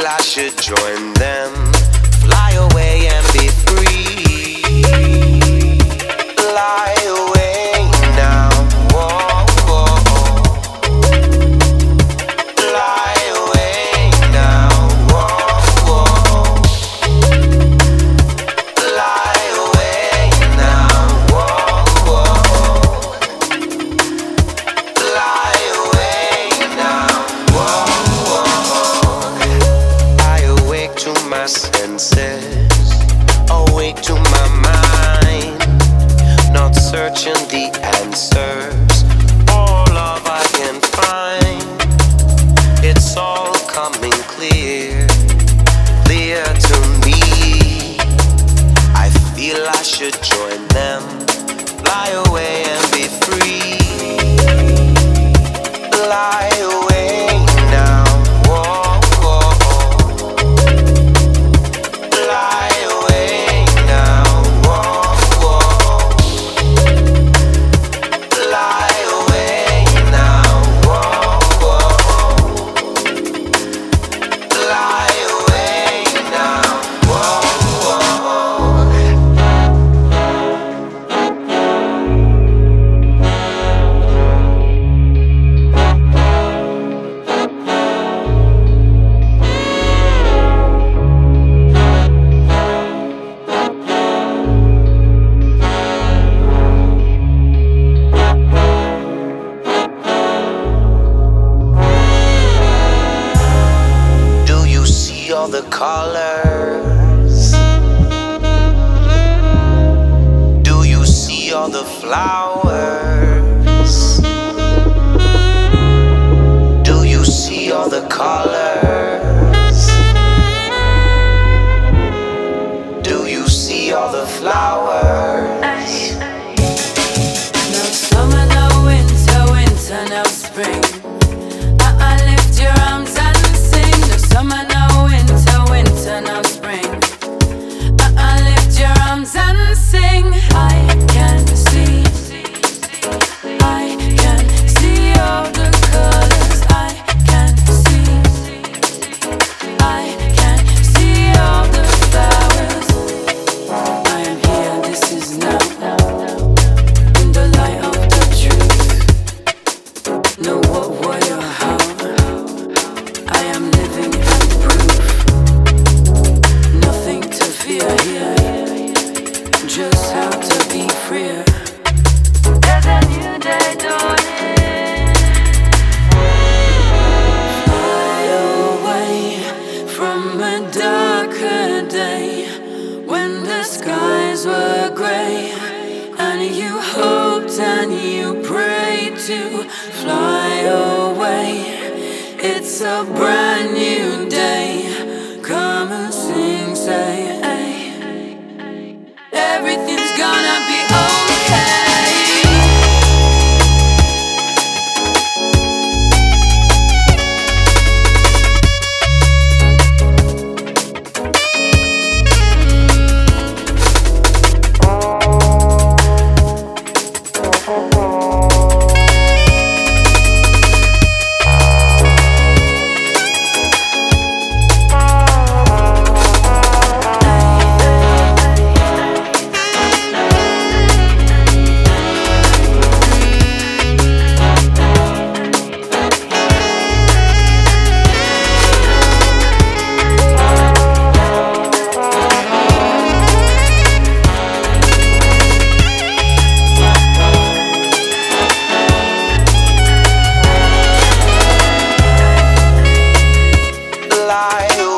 I should join them, fly away and be free. Fly away now, whoa, whoa. Fly away now, whoa, whoa. Fly away now, whoa, whoa. Fly away now, whoa, whoa. I awake to my senses, awake to my mind, not searching the answers, all love I can find. It's all coming clear, clear to me. I feel I should join them, fly away and be free. Fly away now, whoa, whoa. Fly away now, whoa, whoa. Fly away now, whoa, whoa. Fly away now, whoa, whoa. Do you see all the colors? Do you see all the flowers? Do you see all the colors? Do you see all the flowers? No summer, no winter, winter, no spring. I lift your arms and sing. No summer, no winter, winter, no spring. I lift your arms and sing. I can see all the colors. I can see all the flowers. I am here, this is now. In the light of the truth. Know what, why, or how. I am living and proof. Nothing to fear here. Just how to be freer. There's a new day dawning. Fly away from a darker day when the skies were grey and you hoped and you prayed to fly away. It's a brand new day. Come and sing, say, hey. Everything's gonna be okay. Fly